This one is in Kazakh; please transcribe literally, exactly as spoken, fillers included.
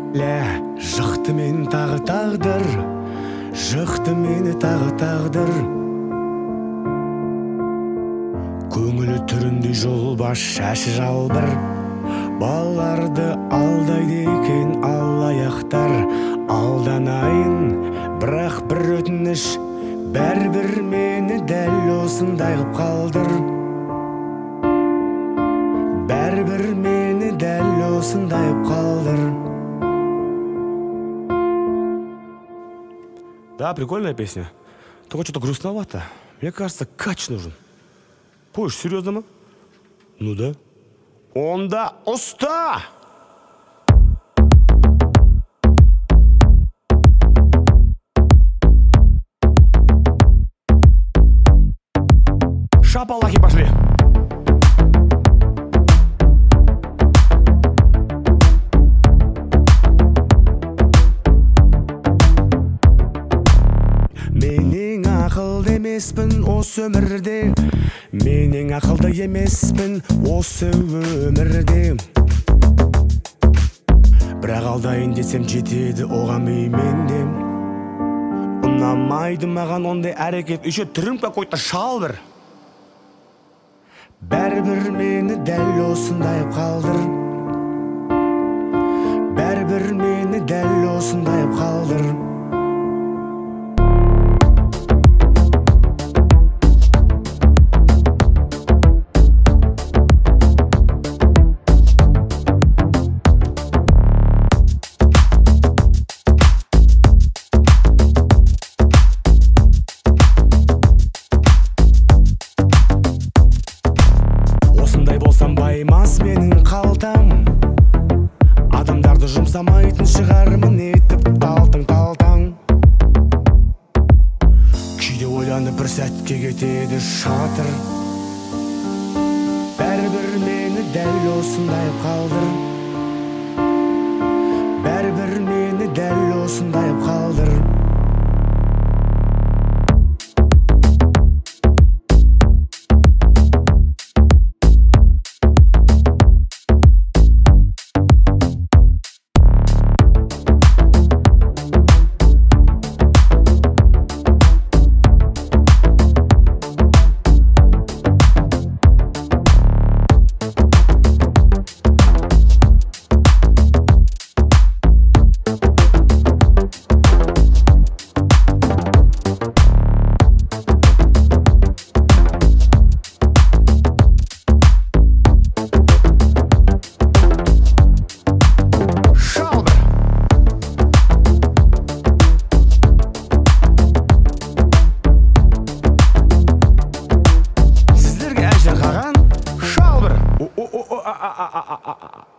Лә, жықты мен тағы тағдыр, жықты мені тағы тағдыр. Көңілі түрінде жолбаш шашы жалбыр, балаларды алдайды екен алаяқтар. Алданайын, бірақ бір өтініш, бәрібір мені дәл осындай қып қалдыр. Бәрібір мені дәл осындай қып қалдыр. Да, прикольная песня. Только что-то грустновато. Мне кажется, кач нужен. Поешь серьезно, ма? Ну да. Онда уста! Шапалахи пошли! Менің ақылды емеспін осы өмірде, менің ақылды емеспін осы өмірде. Бірақ алдайын десем жетеді оған менде. Ұнамайды маған ондай әрекет, еще түрім какой-то шал бір. Бәрібір мені дәл осындай қалдыр. Бәрібір мені дәл осындай қалдыр. Болсам баймас менің қалтам, адамдарды жұмсамайтын шығармын етіп талтың-талтаң. Кейде ойланып бір сәтке кетеді шатыр. Бәрібір мені дәл осындай қалдыр. Бәрібір мені дәл осындай қалдыр. Шалбыр! О-о-о-о-а-а-а-а-а-а